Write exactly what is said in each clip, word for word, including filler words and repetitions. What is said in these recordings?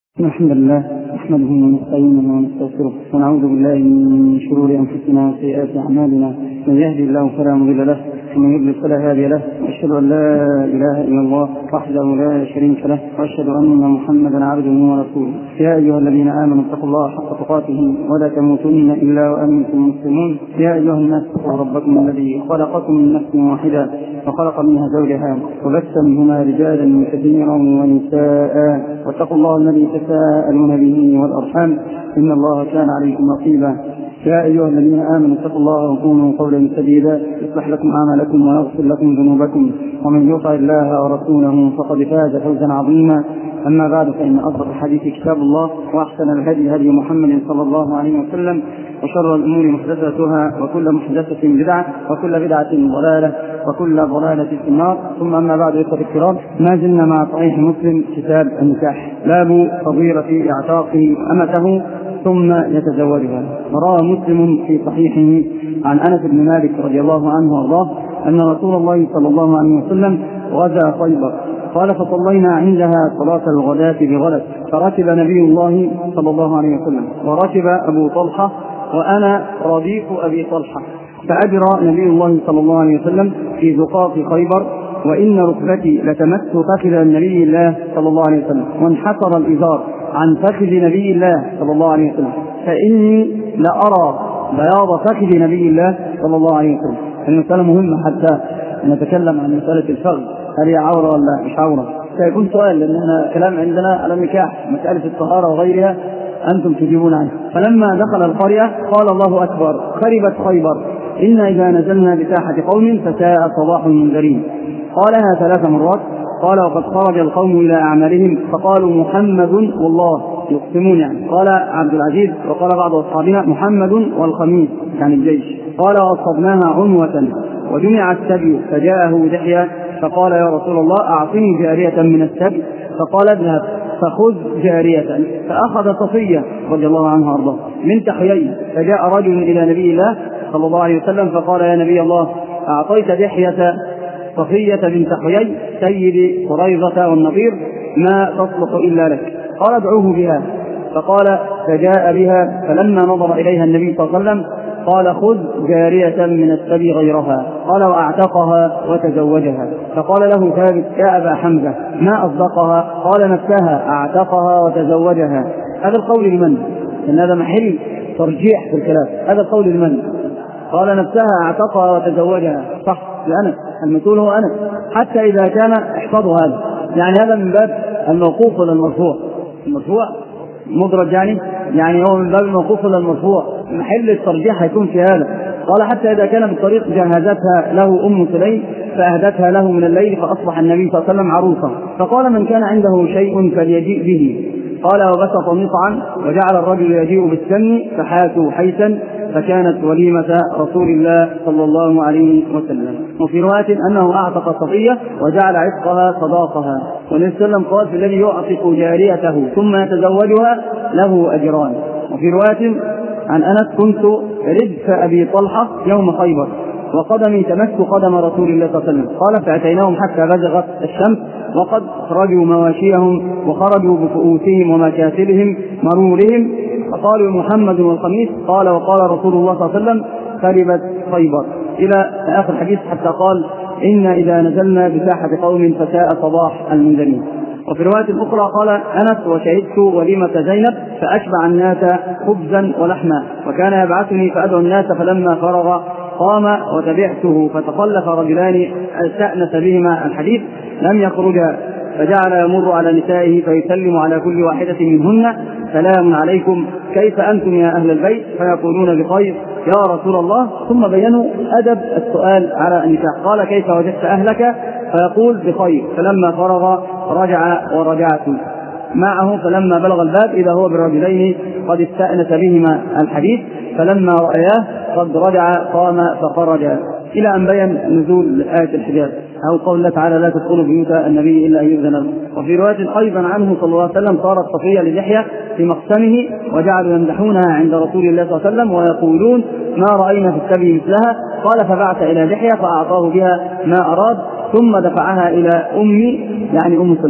الحمد لله نحمده ونستعينه ونستغفره ونعوذ بالله من شرور انفسنا وسيئات اعمالنا، من يهدي الله فلا مضل له ومن يضلل فلا هادي له، واشهد ان لا اله الا الله وحده لا شريك له، واشهد ان محمدا عبده ورسوله. يا ايها الذين امنوا اتقوا الله حق تقاته ولا تموتن الا وانتم مسلمون. يا ايها الناس اتقوا ربكم الذي خلقكم من نفس واحده وخلق منها زوجها وبث منهما رجالا كثيرا ونساء، واتقوا الله الذي تساءلون به والارحام ان الله كان عليكم رقيبا. يا ايها الذين امنوا اتقوا الله وقولوا قولا سديدا يصلح لكم اعمالكم ويغفر لكم ذنوبكم، ومن يطع الله ورسوله فقد فاز فوزا عظيما. اما بعد، فان اصدق الحديث كتاب الله، واحسن الهدي هدي محمد صلى الله عليه وسلم، وشر الامور محدثاتها، وكل محدثه بدعه، وكل بدعه ضلاله، وكل ضلاله في النار. ثم اما بعد، اخوتي الكرام، ما زلنا مع صحيح مسلم كتاب النكاح، باب فضيلة اعتاق امته ثم يتزوجها. وروى مسلم في صحيحه عن انس بن مالك رضي الله عنه وارضاه ان رسول الله صلى الله عليه وسلم غزا خيبر، قال فصلينا عندها صلاة الغداة بغلس، فركب نبي الله صلى الله عليه وسلم وركب أبو طلحة وأنا رديف أبي طلحة، فأجرى نبي الله صلى الله عليه وسلم في زقاق خيبر، وإن ركبتي لتمس فخذ النبي الله صلى الله عليه وسلم، وانحسر الإزار عن فخذ نبي الله صلى الله عليه وسلم، فإني لأرى بياض فخذ نبي الله صلى الله عليه وسلم. المسألة مهمة حتى نتكلم عن مسألة الفخذ، هل هي عورة ولا مش عورة؟ سيكون سؤال، لأننا كلام عندنا على النكاح، مسألة الطهارة وغيرها أنتم تجيبون عنه. فلما دخل القرية قال الله أكبر، خربت خيبر، إنا إذا نزلنا بساحة قوم فساء صباح المنذرين. قالها ثلاث مرات. قال وقد خرج القوم إلى أعمالهم فقالوا محمد والله، يقسمون يعني. قال عبد العزيز وقال بعض أصحابنا محمد والخميس يعني الجيش. قال وأصبناها عنوة وجمع السبي، فجاءه دحية فقال يا رسول الله أعطني جارية من السبي، فقال اذهب فخذ جارية، فأخذ صفية رضي الله عنها وارضاه من تحيي. فجاء رجل إلى نبي الله صلى الله عليه وسلم فقال يا نبي الله أعطيت دحية صفية بنت حيي سيد قريظة والنضير ما تصلح إلا لك، قال ادعوه بها. فقال فجاء بها، فلما نظر إليها النبي صلى الله عليه وسلم قال خذ جارية من السبي غيرها، قال وأعتقها وتزوجها. فقال له ثابت يا أبا حمزة ما أصدقها؟ قال نفسها أعتقها وتزوجها. هذا القول لمن؟ إن هذا محل ترجيح في الكلام. هذا القول لمن؟ قال نفسها أعتقها وتزوجها، صح، لأنس، المسؤول هو أنس. حتى إذا كان احفظوا هذا، يعني هذا من باب الموقوف ولا المرفوع؟ المرفوع مدرج يعني يعني هو من باب الموقوف ولا المرفوع، محل الترجيح هيكون في هذا. قال حتى إذا كان بالطريق جهزتها له أم سليم فأهدتها له من الليل، فأصبح النبي صلى الله عليه وسلم عروسا. فقال من كان عنده شيء فليجيء به. قال وبسط مصعا وجعل الرجل يجيء بالسمن فحاسوا حيثا، فكانت وليمة رسول الله صلى الله عليه وسلم. وفي رواية أنه أعتق صفية وجعل عتقها صداقها. والنبي صلى الله عليه وسلم قال في الذي يعتق جاريته ثم يتزوجها له أجران. وفي رواية عن أنس كنت ردف أبي طلحة يوم خيبر وقدمي تمس قدم رسول الله صلى الله عليه وسلم، قال فأتيناهم حتى بزغت الشمس وقد خرجوا مواشيهم وخرجوا بفؤوسهم ومكاسلهم مرورهم، فقالوا محمد والخميس. قال وقال رسول الله صلى الله عليه وسلم خربت خيبر إلى آخر الحديث، حتى قال إن إذا نزلنا بساحة قوم فساء صباح المنذرين. وفي رواية أخرى قال أنس وشهدت وليمة زينب فأشبع الناس خبزا ولحما، وكان يبعثني فأدعو الناس، فلما فرغ قام وتبعته، فتخلف رجلان استأنس بهما الحديث لم يخرجا، فجعل يمر على نسائه فيسلم على كل واحدة منهن سلام عليكم كيف أنتم يا أهل البيت؟ فيقولون بخير يا رسول الله. ثم بينوا أدب السؤال على النكاح، قال كيف وجدت أهلك؟ فيقول بخير. فلما فرغ رجع ورجعت معه، فلما بلغ الباب إذا هو بالرجلين قد استأنس بهما الحديث، فلما رأياه قد رجع قام فخرج، إلى أن بين نزول آية الحجاب أو قول الله تعالى لا تدخلوا بيوت النبي إلا أن يؤذن له. وفي رواية أيضا عنه صلى الله عليه وسلم صارت صفية للحية في مقسمه وجعلوا يمدحونها عند رسول الله صلى الله عليه وسلم ويقولون ما رأينا في السبي مثلها. قال فبعث إلى لحية فأعطاه بها ما أراد، ثم دفعها إلى أمي يعني أم سليم.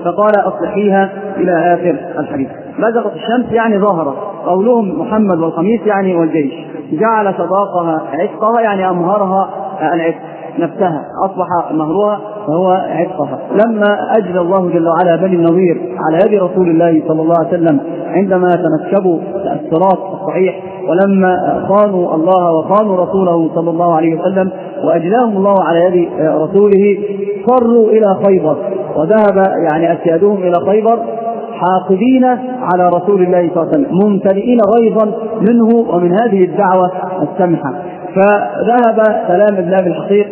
فقال أصلحيها إلى آخر الحديث. بزغت الشمس يعني ظهرت، قولهم محمد والقميص يعني والجيش، جعل صداقها عتقها يعني أمهرها العتق نفسها، أصبح مهرها فهو عتقها. لما أجلى الله جل وعلا بني النضير على يد رسول الله صلى الله عليه وسلم عندما تنكبوا الصراط الصحيح، ولما خانوا الله وخانوا رسوله صلى الله عليه وسلم وأجلاهم الله على يد رسوله، فروا إلى خيبر، وذهب يعني أسيادهم إلى خيبر حاقدين على رسول الله صلى الله عليه وسلم، ممتلئين غيظا منه ومن هذه الدعوة السمحة. فذهب سلام بن أبي الحقيق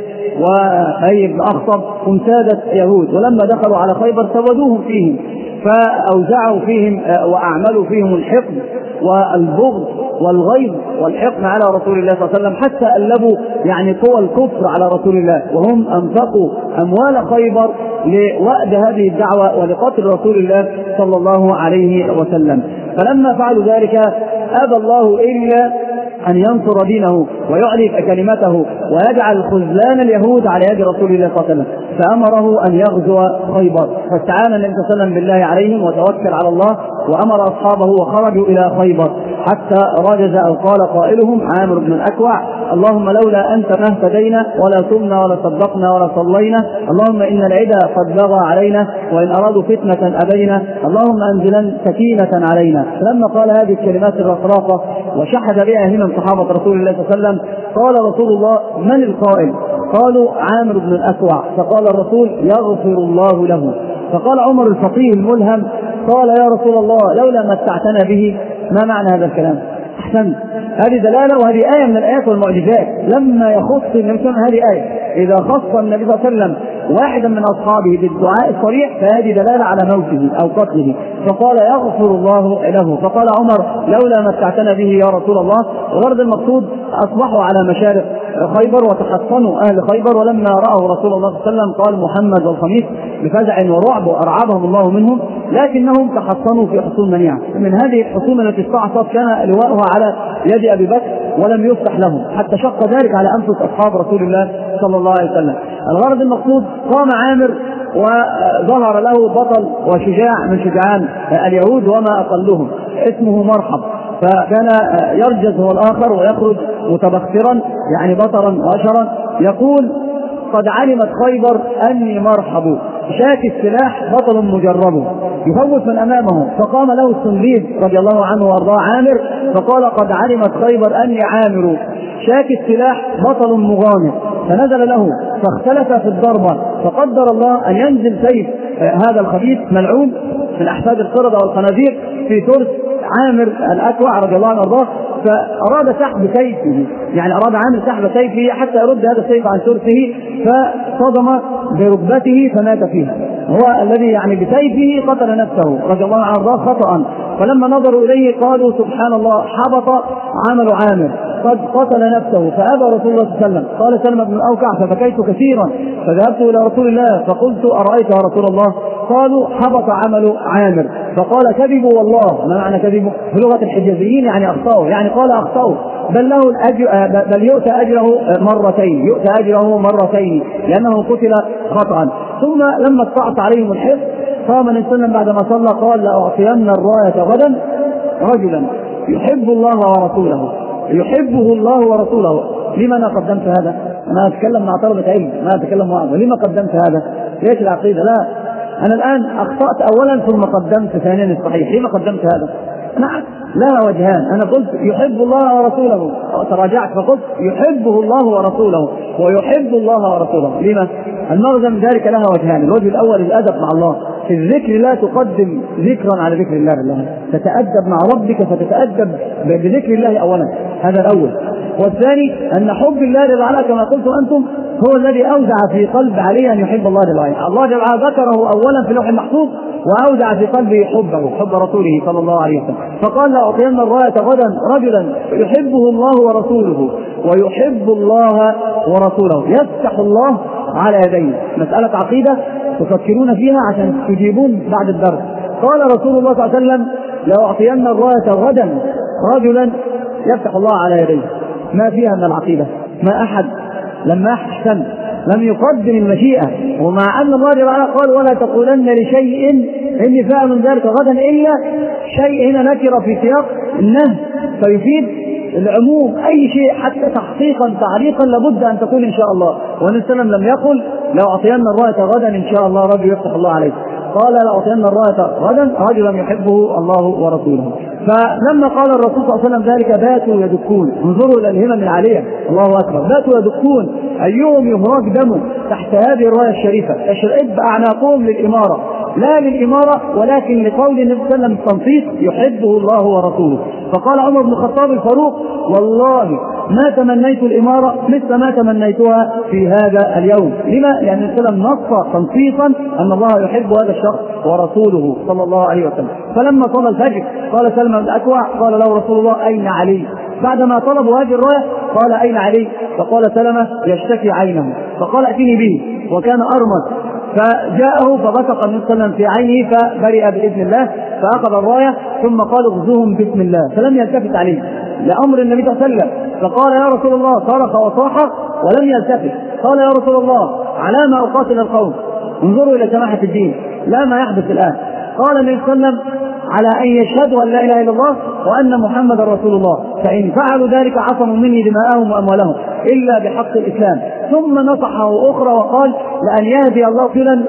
وحي بن أخطب وامتادت يهود، ولما دخلوا على خيبر سودوهم فيهم، فأوزعوا فيهم وأعملوا فيهم الحقد والبغض والغيظ والحقد على رسول الله صلى الله عليه وسلم، حتى ألبوا يعني قوى الكفر على رسول الله، وهم أنفقوا أموال خيبر لوأد هذه الدعوة ولقتل رسول الله صلى الله عليه وسلم. فلما فعلوا ذلك أبى الله إلا أن ينصر دينه ويعلي كلمته ويجعل خذلان اليهود على يد رسول الله صلى الله عليه وسلم، فأمره أن يغزو خيبر، فاستعان النبي صلى الله عليه وسلم بالله عليهم وتوكل على الله، وأمر أصحابه وخرجوا إلى خيبر، حتى رجز أو قال قائلهم عامر بن الأكوع: اللهم لولا أنت ما اهتدينا ولا صمنا ولا صدقنا ولا صلينا، اللهم إن العدا قد بغى علينا وإن أرادوا فتنة أبينا، اللهم أنزلا سكينة علينا. فلما قال هذه الكلمات الرقراقة وشحذ بها همم صحابة رسول الله صلى الله عليه وسلم، قال رسول الله: من القائل؟ قالوا: عامر بن الأكوع. فقال الرسول: يغفر الله له. فقال عمر الفقيه الملهم: قال يا رسول الله لولا متعتنا به. ما معنى هذا الكلام؟ أحسنت، هذه دلالة وهذه آية من الآيات والمعجزات. لما يخص النبي صلى الله عليه وسلم، هذه آية إذا خص النبي صلى الله عليه وسلم واحدا من أصحابه بالدعاء الصريح فهذه دلالة على موته أو قتله، فقال يغفر الله له. فقال عمر: لولا متعتنا به يا رسول الله. وغرض المقصود أصبحوا على مشارق خيبر وتحصنوا أهل خيبر، ولما رأوا رسول الله صلى الله عليه وسلم قال محمد والخميس بفزع ورعب وأرعبهم الله منهم، لكنهم تحصنوا في حصون منيعة. من هذه الحصون التي استعصت كان لواءها على يد أبي بكر ولم يفتح لهم، حتى شق ذلك على أنفس أصحاب رسول الله صلى الله عليه وسلم. الغرض المقصود قام عامر وظهر له بطل وشجاع من شجعان اليهود وما أقلهم، اسمه مرحب، فكان يرجز هو الآخر ويخرج متبخترا يعني بطرا وأشرا، يقول: قد علمت خيبر أني مرحب، شاك السلاح بطل مجرب، يخوف من أمامه. فقام له السنديد رضي الله عنه وارضاه عامر فقال: قد علمت خيبر أني عامر، شاك السلاح بطل مغامر. فنزل له فاختلف في الضربة، فقدر الله أن ينزل سيف هذا الخبيث ملعون من أحفاد القردة والخنازير في ترس عامر الأكوع رضي الله عنه وارضاه، فأراد سحب سيفه، يعني أراد عامر سحب سيفه حتى يرد هذا السيف عن ترسه، فصدم بركبته فمات فيها. هو الذي يعني بسيفه قتل نفسه رضي الله عنه وارضاه خطأ. فلما نظروا إليه قالوا: سبحان الله، حبط عمل عامر، قد قتل نفسه. فأبى رسول الله صلى الله عليه وسلم. قال سلمة بن الأوكع: فبكيت كثيرا، فذهبت إلى رسول الله فقلت: أرأيت يا رسول الله؟ قالوا: حبط عمل عامر. فقال: كذبوا والله. ما معنى كذبوا؟ في لغة الحجازيين يعني أخطأوا، يعني قال أخطأوا، بل له الأجر، بل يؤتى أجره مرتين، يؤتى أجره مرتين لأنه قتل خطأ. ثم لما استعصى عليهم الحفظ قام النبي صلى الله عليه وسلم بعدما صلى قال: لأعطين الراية غدا رجلا يحب الله ورسوله، يحبه الله ورسوله. لما أنا قدمت هذا؟ أنا أتكلم مع طلبة علم، ما أتكلم معهم. لما قدمت هذا؟ ليش العقيدة؟ لا، أنا الآن أخطأت أولا ثم قدمت ثانيا الصحيح. لما قدمت هذا؟ نعم، لا وجهان. أنا قلت يحب الله ورسوله، تراجعت فقلت يحبه الله ورسوله ويحب الله ورسوله. لما؟ المغزى من ذلك لها وجهان. الوجه الأول الأدب مع الله، في الذكر لا تقدم ذكرا على ذكر الله بالله، تتأدب مع ربك فتتأدب بذكر الله أولا، هذا الأول. والثاني أن حب الله جل وعلا كما قلتم أنتم هو الذي أودع في قلب علي أن يحب الله جل وعلا. الله جل وعلا ذكره أولا في اللوح المحفوظ وأودع في قلبه حبه، حب رسوله صلى الله عليه وسلم. فقال: لأعطين الراية غدا رجلا يحبه الله ورسوله ويحب الله ورسوله، يفتح الله على يديه. مسألة عقيدة تفكرون فيها عشان تجيبون بعد الدرس. قال رسول الله صلى الله عليه وسلم: لأعطين الراية غدا رجلا يفتح الله على يديه. ما فيها من العقيدة؟ ما أحد لما أحسن لم يقدم المشيئة، ومع أن الله تعالى قال ولا تقولن لشيء إني فاعل ذلك غدا إلا شيء هنا نكر في سياق النهي فيفيد العموم، أي شيء حتى تحقيقا تعليقا لابد أن تكون إن شاء الله. والنبي صلى الله عليه وسلم لم يقل لو أعطينا الراية غدا إن شاء الله رجل يفتح الله عليه، قال لو أعطينا الراية غدا رجلا يحبه الله ورسوله. فلما قال الرسول صلى الله عليه وسلم ذلك باتوا يدكون، انظروا إلى الهمم العالية، الله أكبر، باتوا يدكون أيهم يهراق دمه تحت هذه الراية الشريفة، تشرئب أعناقهم للإمارة، لا للإمارة ولكن لقول النبي صلى الله عليه وسلم التنصيص يحبه الله ورسوله. فقال عمر بن الخطاب الفاروق والله ما تمنيت الإمارة مثل ما تمنيتها في هذا اليوم. لما؟ لأن النبي صلى الله عليه وسلم نص تنصيصا أن الله يحب هذا الشخص ورسوله صلى الله عليه وسلم. فلما صلى الفجر قال سلمى بن الأكوع قال له رسول الله أين علي؟ بعدما طلبوا هذه الراية قال أين علي؟ فقال سلمى يشتكي عينه، فقال ائتني به، وكان أرمد، فجاءه فبصق النبي صلى الله عليه وسلم في عينه فبرئ بإذن الله، فأخذ الراية ثم قال اغزوهم بسم الله، فلم يلتفت عليه لأمر النبي صلى الله عليه وسلم. فقال يا رسول الله، صرخ وصاح ولم يلتفت، قال يا رسول الله على ما أقاتل القوم؟ انظروا إلى سماحة الدين، لا ما يحدث الآن. قال النبي صلى الله عليه وسلم على أن يشهدوا أن لا إله إلا الله وأن محمد رسول الله، فإن فعلوا ذلك عصموا مني دماءهم وأموالهم إلا بحق الإسلام. ثم نصحه أخرى وقال لأن يهدي الله رجلا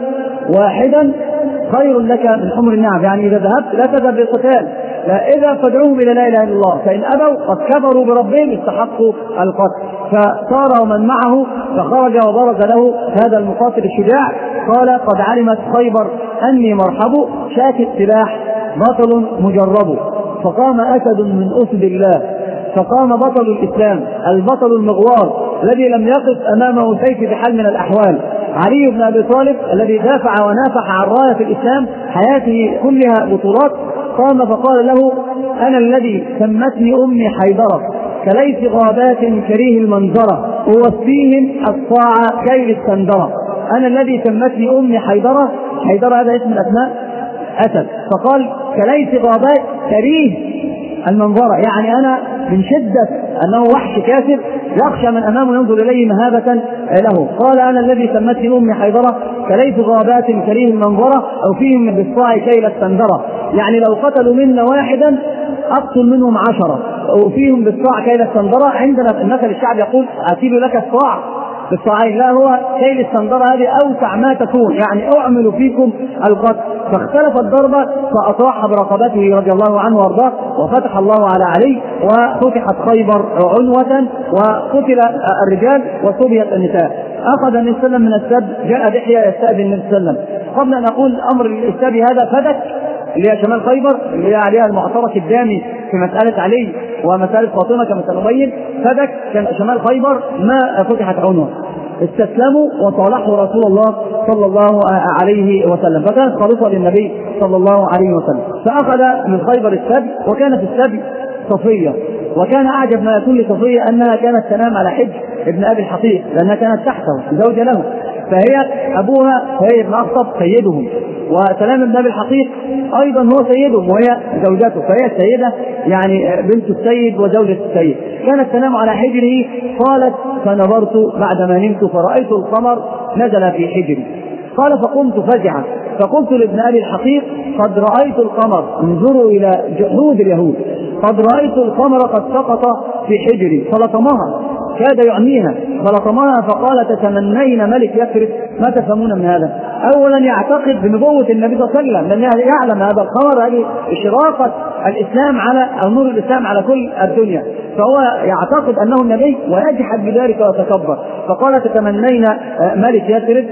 واحدا خير لك من حمر النعم، يعني إذا ذهبت لا تذهب للقتال، لا إذا فادعوهم إلى لا إله إلا الله، فإن أبوا قد كفروا بربهم استحقوا القتل. فصار من معه فخرج وبرز له هذا المقاتل الشجاع، قال قد علمت خيبر أني مرحب شاك السلاح بطل مجرب، فقام أسد من أسد الله، فقام بطل الإسلام البطل المغوار الذي لم يقف أمامه سيف بحال من الأحوال، علي بن أبي طالب الذي دافع ونافح عن راية الإسلام حياته كلها بطولات، قام فقال له أنا الذي سمتني أمي حيدرة كليس غابات كريه المنظرة أوفيهم الصاع كيل السندرة، أنا الذي سمتني أمي حيدرة، حيدرة هذا اسم الأسماء أسد، فقال كليس غابات كريه المنظرة، يعني أنا من شدة أنه وحش كافر يخشى من أمامه ينظر إليه مهابة له، قال أنا الذي سمتني أمي حيدرة كليس غابات كريه المنظرة أو فيهم بالصاع كيل السندرة، يعني لو قتلوا منا واحدا أقتل منهم عشرة أو فيهم بالصاع كيل السندرة. عندنا في المثل الشعب يقول أكيد لك الصاع بالصاعين، لا هو كيل السندرة هذه أوسع ما تكون، يعني أعمل فيكم القتل. فاختلف الضربة فأطاح برقبته رضي الله عنه وارضاه، وفتح الله على علي وفتحت خيبر عنوة وقتل الرجال وصبيت النساء. أخذ النبي صلى الله عليه وسلم من السب، جاء دحية يستأذن النبي صلى الله عليه وسلم. قبل أن أقول أمر الإسلام هذا فدك اللي هي شمال خيبر اللي هي عليها المعترك الدامي في مسألة علي ومسألة فاطمة كما سنبين، فدك شمال خيبر ما فتحت عنوة، استسلموا وصالحوا رسول الله صلى الله عليه وسلم، فكانت خالصة للنبي صلى الله عليه وسلم. فأخذ من خيبر السبي، وكان في السبي صفية، وكان أعجب ما يكون لصفية أنها كانت تنام على حجر ابن أبي الحقيق لأنها كانت تحته زوجة له، فهي أبوها هي ابن أخطب سيدهم، وسلام ابن أبي الحقيق أيضا هو سيدهم وهي زوجته، فهي السيدة يعني بنت السيد وزوجة السيد، كانت تنام على حجره. قالت فنظرت بعدما نمت فرأيت القمر نزل في حجري، قال فقمت فزعا فقلت لابن أبي الحقيق قد رأيت القمر، انظروا إلى جحود اليهود، قد رأيت القمر قد سقط في حجري، فلطمها كاد يعنيها فلطمها، فقال تتمنين ملك يثرب؟ ما تفهمون من هذا؟ أولا يعتقد بنبوة النبي صلى الله عليه وسلم لأنه يعلم هذا القمر هذه إشراقة الإسلام على أو نور الإسلام على كل الدنيا، فهو يعتقد أنه النبي ويجحد بذلك ويتكبر، فقال تتمنين ملك يثرب؟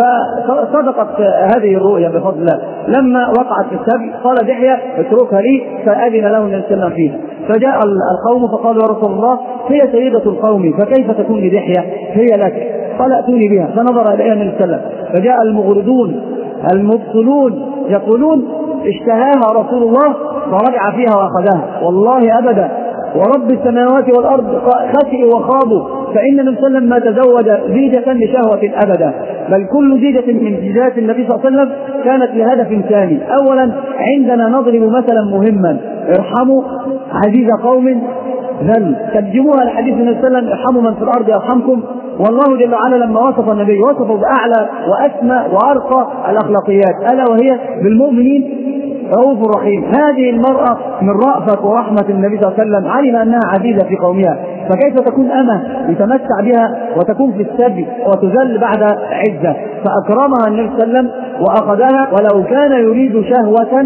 فصدقت هذه الرؤيا بفضل الله. لما وقعت في السبي قال دحية اتركها لي فأذن له النبي صلى الله عليه وسلم. فجاء القوم فقالوا يا رسول الله هي سيدة القوم فكيف تكون لدحية؟ هي لك، قال اتوني بها، فنظر إليها النبي صلى الله عليه وسلم. فجاء المغردون المبطلون يقولون اشتهاها رسول الله فرجع فيها وأخذها، والله أبدا ورب السماوات والأرض خسئوا وخاضوا، فإن النبي صلى الله عليه وسلم ما تزوج زيجة لشهوة أبدا، بل كل زيجة من زيجات النبي صلى الله عليه وسلم كانت لهدف ثاني. أولا عندنا نضرب مثلا مهما، ارحموا عزيز قوم ذل، ترجموها لحديث النبي صلى الله عليه وسلم ارحموا من في الأرض يرحمكم والله جل وعلا لما وصف النبي وصفه بأعلى وأسمى وأرقى الأخلاقيات، ألا وهي بالمؤمنين رؤوف رحيم. هذه المرأة من رأفة ورحمة النبي صلى الله عليه وسلم علم أنها عزيزة في قومها، فكيف تكون أمة يتمتع بها وتكون في السبي وتذل بعد عزة؟ فأكرمها النبي صلى الله عليه وسلم وأخذها، ولو كان يريد شهوة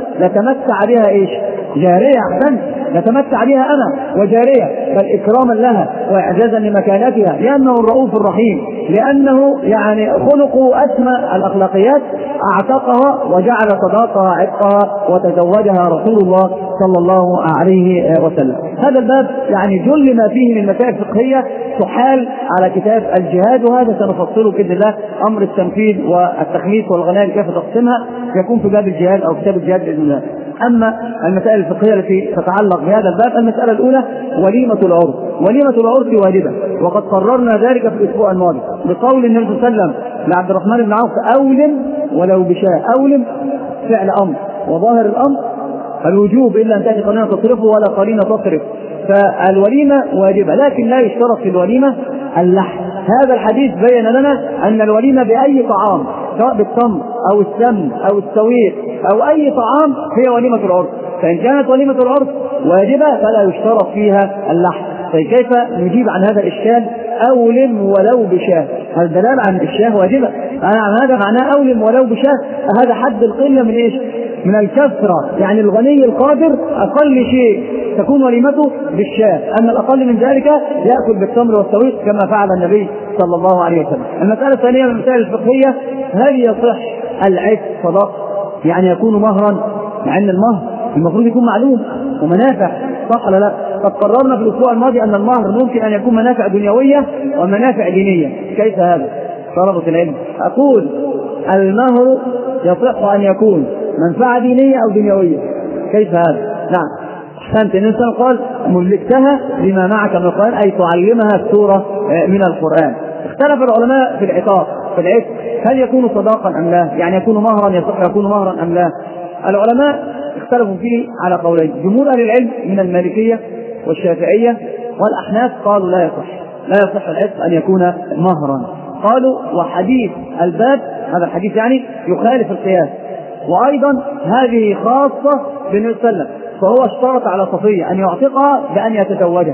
لتمتع بها إيش؟ جارية. أحسن، لتمتع بها أمة وجارية، بل إكراما لها وإعزازا لمكانتها، لأنه الرؤوف الرحيم، لأنه يعني خلقه أسمى الأخلاقيات. أعتقها وجعل صداقها عتقها وتزوجها رسول الله صلى الله عليه وسلم. هذا الباب يعني جل ما فيه من مسائل فقهية تحال على كتاب الجهاد، وهذا سنفصله بإذن الله. أمر التنفيذ والتخميس والغنائم كيف تقسمها يكون في باب الجهاد أو كتاب الجهاد بإذن الله. أما المسائل الفقهية التي تتعلق بهذا الباب، المسألة الأولى وليمة العرس. وليمة العرس واجبة، وقد قررنا ذلك في الأسبوع الماضي بقول النبي صلى الله عليه وسلم لعبد الرحمن بن عوف: أولم ولو بشاء. أولم فعل أمر، وظاهر الأمر الوجوب إلا أن تأتي قرينة تصرفه ولا قرينة تصرف، فالوليمة واجبة، لكن لا يشترط في الوليمة اللحم. هذا الحديث بين لنا أن الوليمة بأي طعام، سواء بالتمر أو السمن أو السويق أو أي طعام، هي وليمة العرس. فإن كانت وليمة العرس واجبة فلا يشترط فيها اللحم. فكيف نجيب عن هذا الإشكال؟ أولم ولو بشاه، هذا دلالة عن الشاه واجبة. هذا معناه أولم ولو بشاه، هذا حد القلة من إيش؟ من الكثرة. يعني الغني القادر أقل شيء تكون وليمته بالشاه، أما الأقل من ذلك يأكل بالتمر والسويق كما فعل النبي صلى الله عليه وسلم. المسألة الثانية من المسائل الفقهية: هل يصح العتق صداقة؟ يعني يكون مهرا، مع أن المهر المفروض يكون معلوم ومنافع، صح ولا لا؟ قد قررنا في الأسبوع الماضي أن المهر ممكن أن يكون منافع دنيوية ومنافع دينية. كيف هذا؟ طلبة العلم، أقول المهر يصح أن يكون منفعة دينية أو دنيوية. كيف هذا؟ نعم، أحسنت. الإنسان قال: ملكتها بما معك من القرآن، أي تعلمها السورة من القرآن. اختلف العلماء في العتاق، في العتق، هل يكون صداقا أم لا؟ يعني يكون مهرا، يصح يكون مهرا أم لا؟ العلماء اختلفوا فيه على قولين. جمهور أهل العلم من المالكية والشافعية والأحناف قالوا لا يصح، لا يصح العتق أن يكون مهرا. قالوا: وحديث الباب، هذا الحديث يعني يخالف القياس، وأيضا هذه خاصة بالنبي صلى الله عليه وسلم، فهو اشترط على صفية أن يعتقها بأن يتزوجها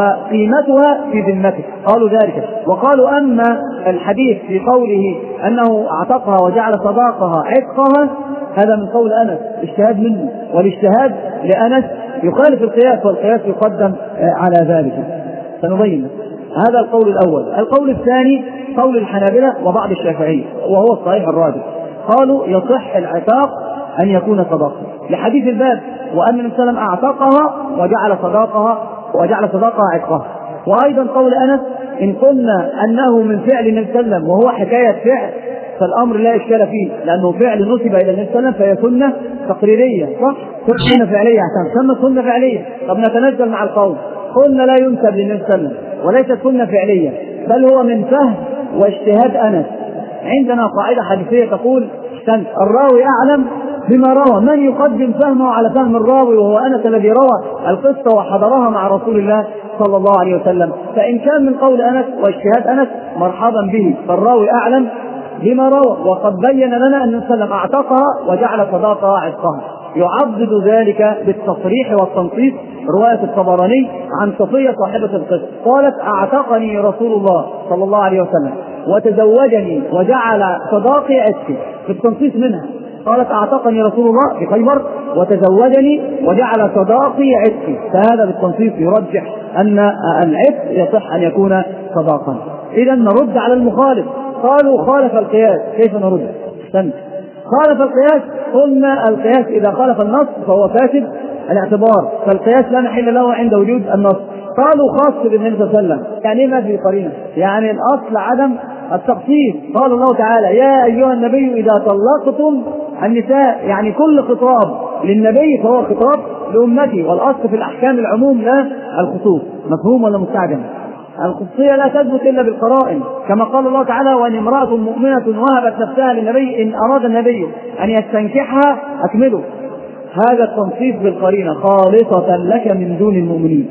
وقيمتها في ذمته، قالوا ذلك. وقالوا: أما الحديث في قوله أنه اعتقها وجعل صداقها عتقها، هذا من قول أنس، اجتهاد منه، والاجتهاد لأنس يخالف القياس، والقياس يقدم على ذلك. سنبين هذا القول الأول. القول الثاني قول الحنابلة وبعض الشافعية، وهو الصحيح الراجح، قالوا: يصح العتاق أن يكون صداقة لحديث الباب، وأن النبي صلى الله عليه وسلم أعتقها وجعل صداقها وجعل صداقها عتقها. وأيضا قول أنس: إن قلنا أنه من فعل النبي صلى الله عليه وسلم وهو حكاية فعل فالأمر لا إشكال فيه، لأنه فعل نسب إلى النبي صلى الله عليه وسلم فهي سنة تقريرية، صح؟ سنة فعلية، عشان سنة سنة فعلية. طب نتنزل مع القوم، قلنا لا ينسب للنبي صلى الله عليه وسلم وليست سنة فعلية، بل هو من فهم واجتهاد أنس. عندنا قاعدة حديثية تقول: الراوي أعلم بما روى، من يقدم فهمه على فهم الراوي، وهو أنس الذي روى القصة وحضرها مع رسول الله صلى الله عليه وسلم. فإن كان من قول أنس واجتهاد أنس مرحبا به، فالراوي أعلم بما روى، وقد بين لنا أن النبي صلى الله عليه وسلم اعتقها وجعل صداقها عتقها. يعضد ذلك بالتصريح والتنصيص رواية الطبراني عن صفية صاحبة القصة، قالت: اعتقني رسول الله صلى الله عليه وسلم وتزوجني وجعل صداقي عتقي، في التنصيص منها قالت: اعتقني رسول الله في خيبر وتزوجني وجعل صداقي عتقي، فهذا بالتنصيص يرجح أن العتق يصح أن يكون صداقا. إذا نرد على المخالف، قالوا: خالف القياس. كيف نرد؟ استنى. خالف القياس، قلنا القياس إذا خالف النص فهو فاسد الاعتبار، فالقياس لا محل له عند وجود النص. قالوا: خاص بالنبي صلى الله عليه وسلم، يعني ما في قرينة، يعني الأصل عدم التخصيص. قال الله تعالى: يا أيها النبي إذا طلقتم النساء، يعني كل خطاب للنبي فهو خطاب لأمته، والأصل في الأحكام العموم لا الخصوص. مفهوم ولا مستعجل؟ الخصوصية لا تثبت إلا بالقرائن، كما قال الله تعالى: وإن امرأة مؤمنة وهبت نفسها للنبي إن أراد النبي أن يستنكحها أكمله. هذا التنصيص بالقرينة خالصة لك من دون المؤمنين.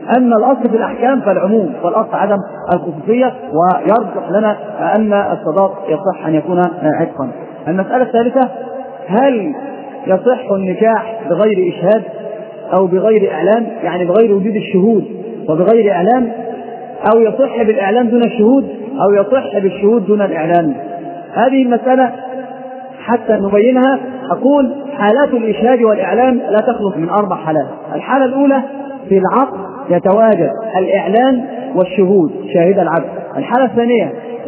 أما الأصل في الأحكام فالعموم، والأصل عدم الخصوصية، ويرجح لنا أن الصداق يصح أن يكون عتقا. المسألة الثالثة: هل يصح النكاح بغير إشهاد أو بغير إعلان، يعني بغير وجود الشهود وبغير إعلان، أو يصح بالإعلان دون الشهود، أو يصح بالشهود دون الإعلان؟ هذه المسألة حتى نبينها أقول: حالات الإشهاد والإعلان لا تخلص من أربع حالات. الحالة الأولى: في العقد يتواجد الإعلان والشهود شاهد العقد. الحالة الثانية: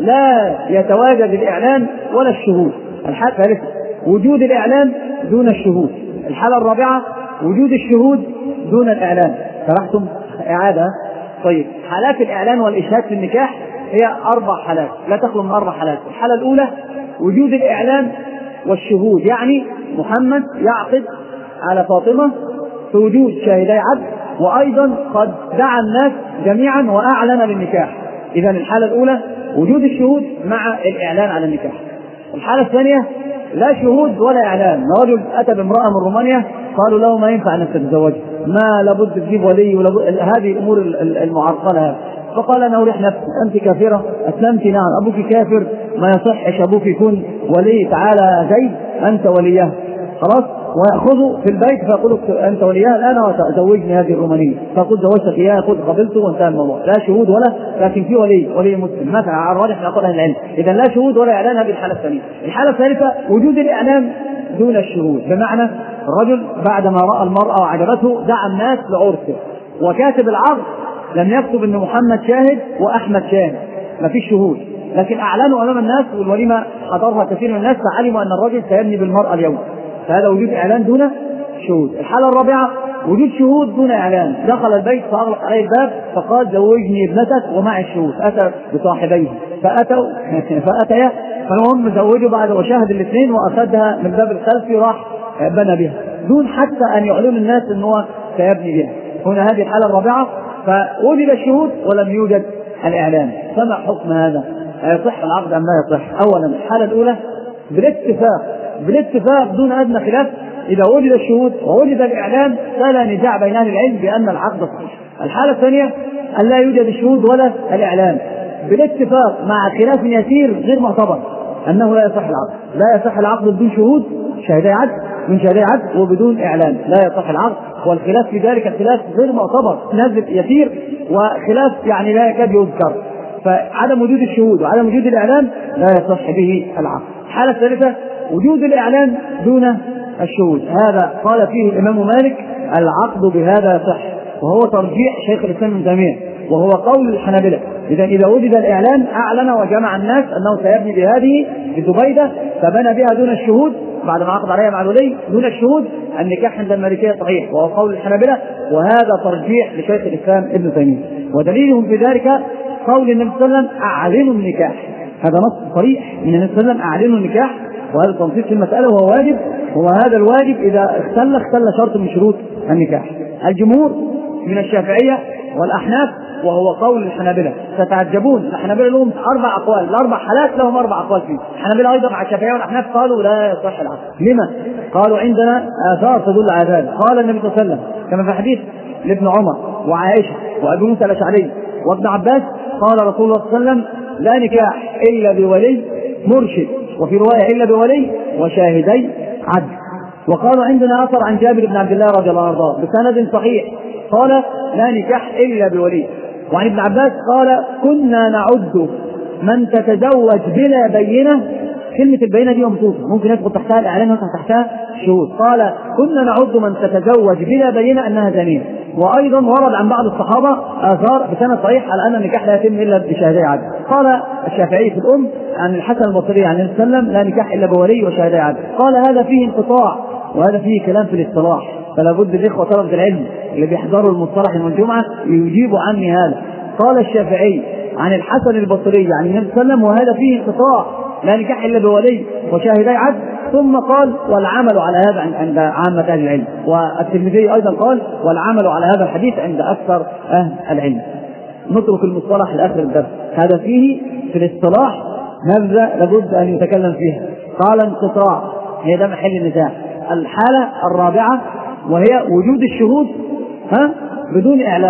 لا يتواجد الإعلان ولا الشهود. الحالة الثالثة: وجود الإعلان دون الشهود. الحالة الرابعة: وجود الشهود دون الإعلان. شرحتم إعادة؟ طيب، حالات الإعلان والإشهاد في النكاح هي أربع حالات لا تخلو من أربع حالات. الحالة الأولى: وجود الإعلان والشهود، يعني محمد يعقد على فاطمة في وجود شاهدي عدل، وأيضا قد دعا الناس جميعا وأعلن بالنكاح. إذن الحالة الأولى وجود الشهود مع الإعلان على النكاح. الحالة الثانية: لا شهود ولا إعلان. رجل أتى بامرأة من رومانيا، قالوا له: ما ينفع أنك تتزوج، ما لابد تجيب ولي، ولابد هذه الأمور المعرقلة. فقال: أنا أريح نفسي، أنت كافرة؟ أسلمت؟ نعم. أبوك كافر، ما يصحش أبوك يكون ولي، تعالى زيد أنت وليها. خلاص، ويأخذوا في البيت فيقول: أنت وليها الآن وتزوجني هذه الرومانية. فقلت: زوجتك إياها، قلت قبلته، وانتهى الموضوع. لا شهود ولا، لكن في ولي، ولي مسلم مثلا على الراجح من أقوال أهل العلم. إذا لا شهود ولا إعلان. هذه الحالة الثانية. الحالة الثالثة: وجود الإعلان دون الشهود، بمعنى الرجل بعدما رأى المرأة وعجبته دعا الناس لعرسه، وكاتب العقد لم يكتب أن محمد شاهد وأحمد شاهد، ما فيش شهود، لكن أعلنوا أمام الناس، والوليمة حضرها كثير من الناس، فعلموا أن الرجل سيبني بالمرأة اليوم. فهذا وجود إعلان دون شهود. الحالة الرابعة: وجود شهود دون إعلان. دخل البيت فأغلق عليه الباب فقال: زوجني ابنتك ومع الشهود. أتى بصاحبيه فأتوا فأتيا، فالمهم زوجوا بعد وشاهد الاثنين، وأخذها من باب الخلفي وراح بنى بها دون حتى أن يعلن الناس أنه سيبني بها. هنا هذه الحالة الرابعة، فوجد الشهود ولم يوجد الإعلان. فما حكم هذا؟ يصح العقد أم لا يصح؟ أولا الحالة الأولى: بالاتفاق بالاتفاق دون أدنى خلاف، إذا وجد الشهود ووجد الإعلان فلا نزاع بين أهل العلم بأن العقد صحيح. الحالة الثانية: أن لا يوجد الشهود ولا الإعلان، بالاتفاق مع خلاف يسير غير معتبر، أنه لا يصح العقد. لا يصح العقد بدون شهود شهداء عدل من شهداء عدل، وبدون إعلان لا يصح العقد. والخلاف في ذلك خلاف غير معتبر، نازل يسير، وخلاف يعني لا يكاد يذكر. فعدم وجود الشهود وعدم وجود الإعلان لا يصح به العقد. الحالة الثالثة: وجود الإعلان دون الشهود. هذا قال فيه الإمام مالك: العقد بهذا يصح، وهو ترجيح شيخ الإسلام ابن تيمية، وهو قول الحنابلة. إذا إذا وجد الإعلان أعلن وجمع الناس أنه سيبني بهذه بزبيدة، فبنى بها دون الشهود بعد ما عقد عليها مع الولي دون الشهود، النكاح عند المالكية صحيح، وهو قول الحنابلة، وهذا ترجيح لشيخ الإسلام ابن تيمية. ودليلهم في ذلك قول النبي صلى الله عليه وسلم: أعلنوا النكاح. هذا نص صريح من النبي صلى الله عليه وسلم: أعلنوا النكاح. وهذا تنصيص في المسألة، وهو واجب، وهذا الواجب إذا اختل اختل شرط من شروط النكاح. الجمهور من الشافعية والأحناف، وهو قول الحنابلة. ستعجبون، الحنابلة لهم أربع أقوال، الأربع حالات لهم أربع أقوال فيه. الحنابلة أيضا مع الشافعية والأحناف قالوا لا يصح العقد. لما؟ قالوا: عندنا آثار تدل على ذلك. قال النبي صلى الله عليه وسلم كما في حديث لابن عمر وعائشة وأبي موسى الأشعري وابن عباس، قال رسول الله صلى الله عليه وسلم: لا نكاح إلا بولي مرشد، وفي رواية إلا بولي وشاهدي عدل. وقالوا: عندنا أثر عن جابر بن عبد الله رضي الله عنه بسند صحيح، قال: لا نكاح إلا بولي. وعن ابن عباس قال: كنا نعد من تتزوج بلا بينة. كلمة البينة دي مبسوطة، ممكن يدخل تحتها الإعلان ويدخل تحتها شهود. قال: كنا نعد من تتزوج بلا بينة أنها زانية. وأيضا ورد عن بعض الصحابة آثار بسند صحيح على أن النكاح لا يتم إلا بشهادة عدل. قال الشافعي في الأم عن الحسن البصري عن النبي صلى الله عليه وسلم: لا نكاح إلا بولي وشهادة عدل. قال: هذا فيه انقطاع، وهذا فيه كلام في الاصطلاح، فلا بد الإخوة طلبة العلم اللي بيحضروا المصطلح يوم الجمعة يجيبوا عني هذا. قال الشافعي عن الحسن البصري عن النبي صلى الله عليه وسلم: وهذا فيه انقطاع، لا نكاح إلا بولي وشاهدي عدل. ثم قال: والعمل على هذا عند عامة أهل العلم. والترمذي أيضا قال: والعمل على هذا الحديث عند أكثر أهل العلم. نترك المصطلح لآخر الدرس، هذا فيه في الاصطلاح نبذة لابد أن يتكلم فيها. قال: انقطاع، هي ده محل النزاع. الحالة الرابعة وهي وجود الشهود ها بدون إعلان.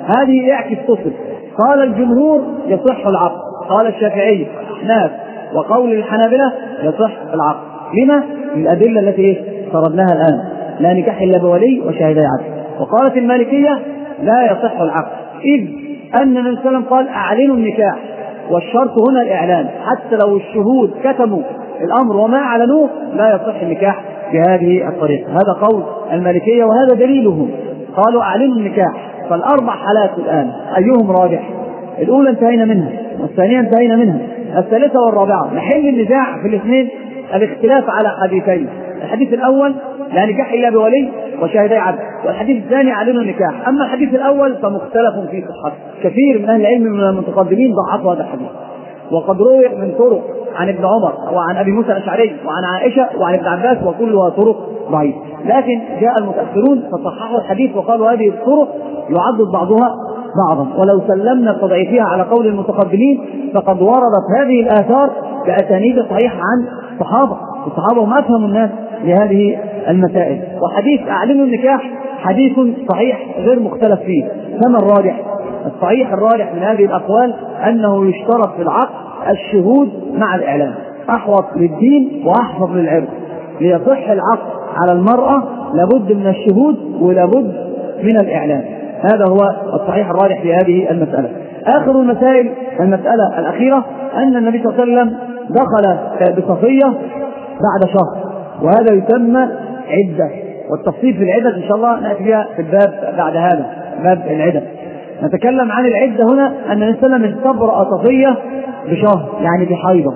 هذه يعكس تصل. قال الجمهور يصح العقد، قال الشافعي والأحناف وقول الحنابلة يصح العقد. لما؟ من الأدلة التي سردناها الآن، لا نكاح إلا بولي وشاهدي عدل. وقالت المالكية لا يصح العقد، إذ أن النبي صلى الله عليه وسلم قال أعلنوا النكاح، والشرط هنا الإعلان، حتى لو الشهود كتموا الأمر وما أعلنوه لا يصح النكاح بهذه الطريقة. هذا قول المالكية وهذا دليلهم، قالوا أعلنوا النكاح. فالأربع حالات الآن أيهم راجح؟ الأولى انتهينا منها، والثانية انتهينا منها، الثالثة والرابعة محل النزاع في الاثنين الاختلاف على حديثين. الحديث الأول لا نكاح إلا بولي وشاهدي عدل، والحديث الثاني أعلنوا النكاح. أما الحديث الأول فمختلف في صحته، كثير من أهل العلم من المتقدمين ضعفوا هذا الحديث، وقد روي من طرق عن ابن عمر وعن أبي موسى الأشعري وعن عائشة وعن ابن عباس، وكلها طرق ضعيفة. لكن جاء المتأخرون فصححوا الحديث وقالوا هذه الطرق يعضد بعضها بعضا، ولو سلمنا تضعيفها على قول المتقدمين فقد وردت هذه الآثار بأسانيد صحيحة عن الصحابة، الصحابة هم أفهم الناس لهذه المسائل. وحديث أعلنوا النكاح حديث صحيح غير مختلف فيه. كما الراجح الصحيح الراجح من هذه الأقوال أنه يشترط في العقد الشهود مع الإعلان، أحوط للدين وأحفظ للعرض. ليصح العقد على المرأة لابد من الشهود ولابد من الإعلان، هذا هو الصحيح الراجح في هذه المسألة. آخر المسائل المسألة الأخيرة أن النبي صلى الله عليه وسلم دخل بصفية بعد شهر، وهذا يسمى عدة، والتفصيل في العدة إن شاء الله نأتي بها في الباب بعد هذا، باب العدة. نتكلم عن العدة هنا أن النبي صلى الله عليه وسلم استبرأ صفية بشهر يعني بحيضة،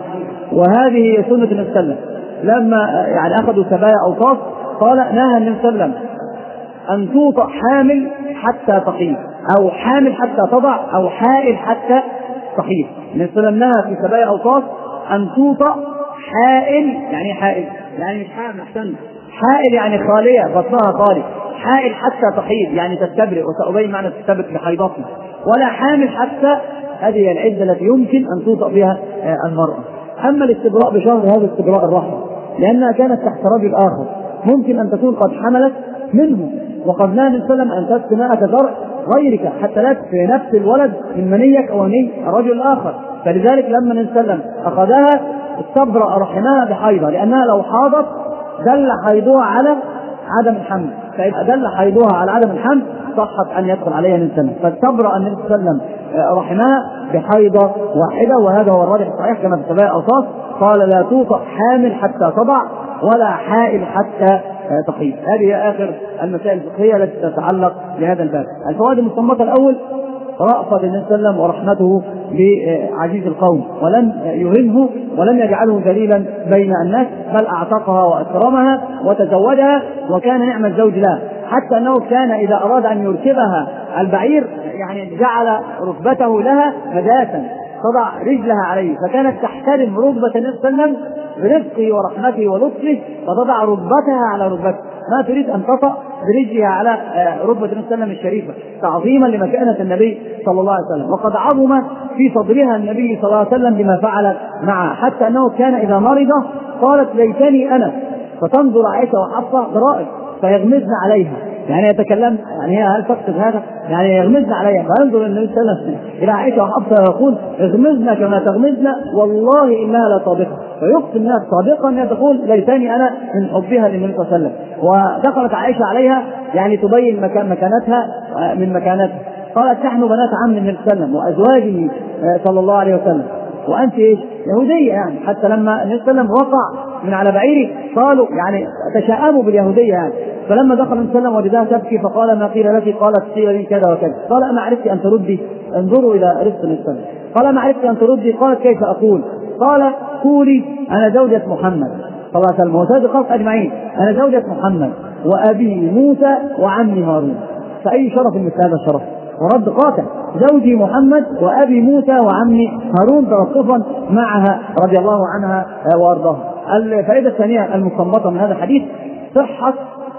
وهذه سنة النبي صلى الله عليه وسلم. لما يعني أخذوا سبايا أوقاف قال نهى النبي صلى الله عليه وسلم أن توطأ حامل حتى تحيض، أو حامل حتى تضع، أو حائل حتى تحيض. النبي صلى الله عليه وسلم نهى في سبايا أوقاف أن توطأ حائل، يعني حائل يعني مش حامل، أحسن حائل يعني خالية بطنها خالي، حائل حتى تحيض يعني تستبرئ، وسأبين معنى تستبرئ بحيضتنا، ولا حامل حتى. هذه العدة التي يمكن أن توطأ بها المرأة. أما الاستبراء بشهر هذا استبراء الرحمة، لأنها كانت تحت رجل آخر، ممكن أن تكون قد حملت منه، وقد نهى النبي صلى الله عليه وسلم أن تسقي ماء زرع غيرك حتى لا في نفس الولد من منيك أو مني الرجل الآخر. فلذلك لما النبي صلى الله عليه وسلم أخذها استبرأ رحمها بحيضة، لأنها لو حاضت دل حيضها على عدم الحمل، فإذا دل حيضها على عدم الحمل صحت أن يدخل عليها من سنة. فاستبرأ النبي صلى الله عليه وسلم رحمها بحيضة واحدة، وهذا هو الراجح الصحيح كما في سبايا الأوصاف. قال لا توطأ حامل حتى تضع ولا حائل حتى تحيض. هذه آخر المسائل الفقهية التي تتعلق بهذا الباب. الفوائد المستنبطة الأول رأفة النبي صلى الله عليه وسلم ورحمته بعزيز القوم، ولم يهنه ولم يجعله ذليلا بين الناس، بل أعتقها وأكرمها وتزوجها، وكان نعم الزوج لها، حتى أنه كان إذا أراد أن يركبها البعير يعني جعل ركبته لها مداسا تضع رجلها عليه، فكانت تحترم ركبة النبي صلى الله عليه وسلم برفقه ورحمته ولطفه، فتضع ركبتها على ركبته، ما تريد أن تطأ برجلها على ركبة النبي صلى الله عليه وسلم الشريفة تعظيما لمكانة النبي صلى الله عليه وسلم. وقد عظم في صدرها النبي صلى الله عليه وسلم بما فعل معه، حتى أنه كان إذا مرض قالت ليتني أنا، فتنظر عائشة وحفصة برائد فيغمزن عليها، يعني يتكلم يعني هي هل تقصد هذا؟ يعني يغمزن عليها، فينظر النبي صلى الله عليه وسلم إلى عائشة وحفصة ويقول اغمزن كما تغمزن والله إنها لا صادقة، فيقسم الناس صادقا أنها تقول ليتني أنا من حبها للنبي صلى الله عليه وسلم. ودخلت عائشة عليها يعني تبين مكان مكانتها من مكانتها، قالت نحن بنات عم النبي صلى الله عليه وسلم وأزواجه صلى الله عليه وسلم، وأنت إيش يهودية يعني. حتى لما النبي صلى الله عليه وسلم وقع من على بعيره قالوا يعني تشاءموا باليهودية يعني. فلما دخل النبي صلى الله عليه وسلم وجدها تبكي فقال ما قيل لك؟ قالت قيل لي كذا وكذا. قال أما عرفت أن تردي؟ انظروا إلى رزق النبي صلى الله عليه وسلم. قال ما عرفت أن تردي؟ قالت كيف أقول؟ قال قولي أنا زوجة محمد صلى الله عليه وسلم وسيد الخلق أجمعين، أنا زوجة محمد وأبي موسى وعمي هارون. فأي شرف مثل هذا الشرف؟ ورد قاطع، زوجي محمد وأبي موسى وعمي هارون، تلطفا معها رضي الله عنها وأرضاها. الفائدة الثانية المستنبطة من هذا الحديث صحة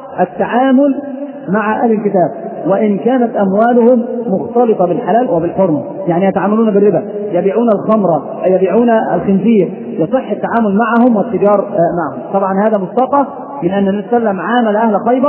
التعامل مع أهل الكتاب وإن كانت أموالهم مختلطة بالحلال وبالحرمة، يعني يتعاملون بالربا، يبيعون الخمر، يبيعون الخنزير، يصح التعامل معهم والتجار معهم. طبعا هذا مستقى من أن النبي صلى الله عليه وسلم عامل أهل خيبر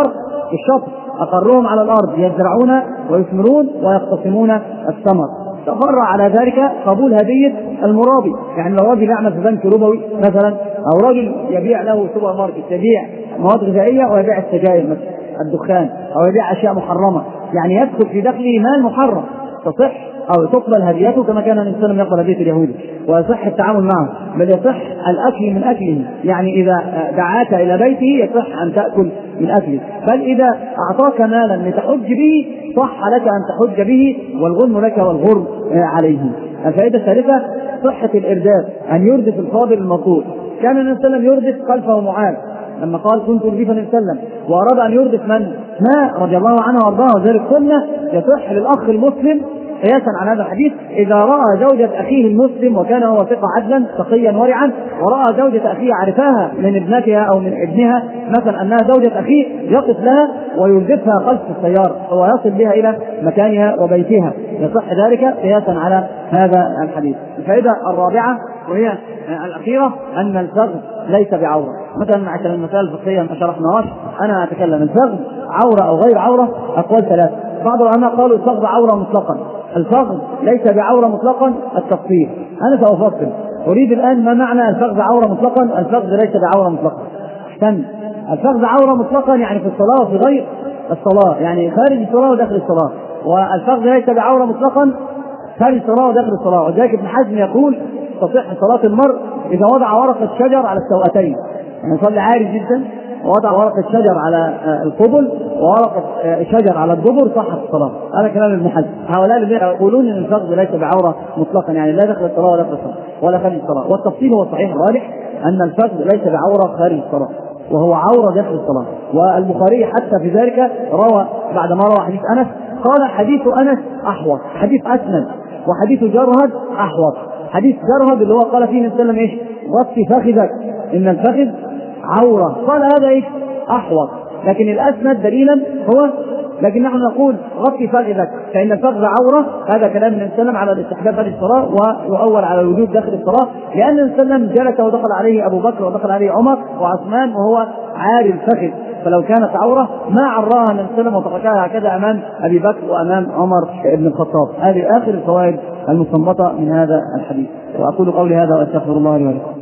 الشطر، أقرهم على الأرض يزرعون ويثمرون ويقتسمون الثمر. تفرع على ذلك قبول هدية المرابي، يعني لو راجل يعمل في بنك ربوي مثلا، أو راجل يبيع له سوبر ماركت يبيع مواد غذائية ويبيع السجاير مثلا الدخان، أو يبيع أشياء محرمة، يعني يدخل في دخله مال محرم، تصح أو تقبل هديته كما كان النبي صلى الله عليه وسلم يقبل هدية اليهود، ويصح التعامل معه، بل يصح الأكل من أكله، يعني إذا دعاك إلى بيته يصح أن تأكل من أكله، بل إذا أعطاك مالا لتحج به صح لك أن تحج به، والغنم لك والغرم عليه. الفائدة الثالثة صحة الإرداف، أن يردف الفاضل المطلوب. كان النبي صلى الله عليه وسلم يردف خلفه معاذ لما قال كنت أردف النبي صلى الله عليه وسلم، وأراد أن يردف من؟ ما رضي الله عنه وأرضاه. وذلك قلنا يصح للأخ المسلم قياسا على هذا الحديث إذا رأى زوجة أخيه المسلم وكان هو ثقة عدلا تقيا ورعا، ورأى زوجة أخيه عرفها من ابنتها أو من ابنها مثلا أنها زوجة أخيه، يقف لها ويردفها خلف السيارة ويصل بها إلى مكانها وبيتها، يصح ذلك قياسا على هذا الحديث. الفائدة الرابعة وهي الأخيرة أن الفخذ ليس بعورة. مثلا عشان المسائل الفقهية ما شرحناهاش أنا أتكلم، الفخذ عورة أو غير عورة أقوال ثلاثة. بعض العلماء قالوا الفخذ عورة مطلقا، الفخذ ليس بعورة مطلقا التفصيل. أنا سأفصل، أريد الآن ما معنى الفخذ عورة مطلقا، الفخذ ليس بعورة مطلقا. احسن، الفخذ عورة مطلقا يعني في الصلاة وفي غير الصلاة، يعني خارج الصلاة وداخل الصلاة، والفخذ ليس بعورة مطلقا خارج الصلاة وداخل الصلاة. وذلك ابن حزم يقول تصح صلاة المرء إذا وضع ورقة شجر على السوأتين، يعني يصلي عاري جدا ووضع ورقة شجر على القبل وورقة شجر على الدبر صحت الصلاة. هذا كلام ابن حزم. هؤلاء الذين يقولون ان الفخذ ليس بعورة مطلقا، يعني لا داخل الصلاة ولا خارج الصلاة ولا خارج الصلاة، والتفصيل هو الصحيح الراجح أن الفخذ ليس بعورة خارج الصلاة وهو عورة داخل الصلاة. والبخاري حتى في ذلك روى بعد ما روى حديث أنس قال حديث أنس أحوط، حديث أسند، وحديث جرهد أحوط. حديث جرهد اللي هو قال فيه النبي صلى الله عليه وسلم ايش؟ غطي فخذك إن الفخذ عورة، قال هذا ايش؟ أحوط. لكن الأسند دليلا هو، لكن نحن نقول غطي فخذك فإن الفخذ عورة، هذا كلام النبي صلى الله عليه وسلم على الاستحباب في الصلاة ويؤول على الوجود داخل الصلاة، لأن النبي صلى الله عليه وسلم جلس ودخل عليه أبو بكر ودخل عليه عمر وعثمان وهو عاري الفخذ، فلو كانت عورة ما عراها النبي صلى الله عليه وسلم وتركها هكذا أمام أبي بكر وأمام عمر بن الخطاب. هذه آخر الفوائد المستنبطة من هذا الحديث، وأقول قولي هذا وأستغفر الله لي ولكم.